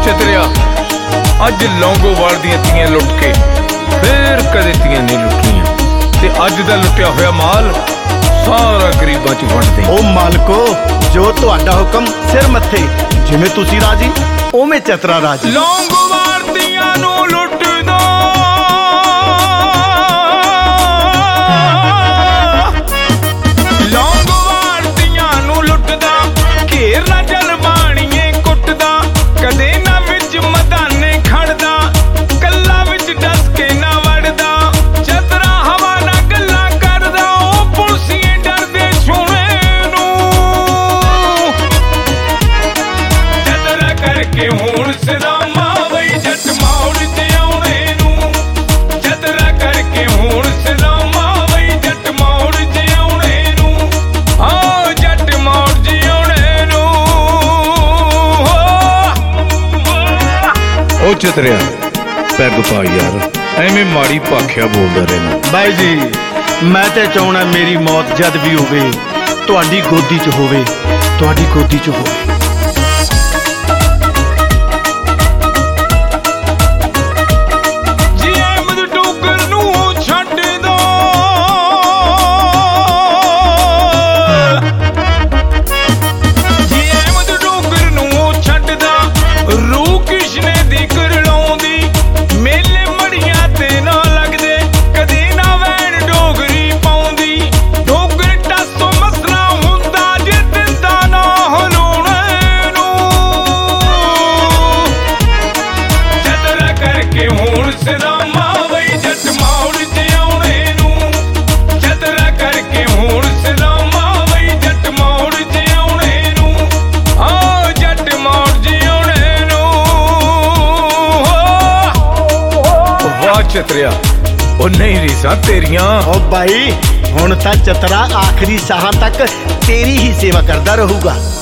चतरिया अज लौंगोवाल दियां तियां लुट के फिर कदे तियां नहीं लुटनियां ते अज दा लुटिया होया माल सारा गरीबां च वंड दे। ओ मालको जो तुहाडा हुक्म सिर मत्थे जिवें तुसी राजी उवें चतरा राजी। लौंगोवाल दियां नू लुट दो लौंगोवाल दियां नू लुटदा घेर ना जल बाणीए कुटदा कदे ना विच मदाने खड़दा कल्ला विच डस के ना वड़दा चतरा हवा ना गल्ला करदा ओ पुलसिए डरदे सुने नू चतरा करके हुण सदामा वई जट मौड़ ते आउणे नू चतरा करके हुण सदामा वई जट मौड़ ते आउणे नू आ जट मौड़ ते आउणे नू। ओ चतरिया पैग पा यार एवें माड़ी भाखिया बोलदा रहना। बाई जी मैं ते चाहना मेरी मौत जद भी होवे तुहाडी गोदी च होवे तुहाडी गोदी च होवे। जी अहमद डोगर नू छड्ड दो जी अहमद डोगर नू छड्डदा रूह किशने दी करलाउंदी मेले मड़ियां ते ना लगदे कदे ना वैन डोगरी पाउंदी डोगर टासो मसला हुंदा जे दिंदा ना हलूणे नू चतरा करके हुण सदामा वई जट मौड़ ते आउणे नू चतरा करके हुण सदामा वई जट मौड़ ते आउणे नू आ जट मौड़ ते आउणे नू। वाह चतरिया ओ नहीं रीसा तेरियां। ओ भाई हुण तां चतरा आखिरी साहां तक तेरी ही सेवा करदा रहूगा।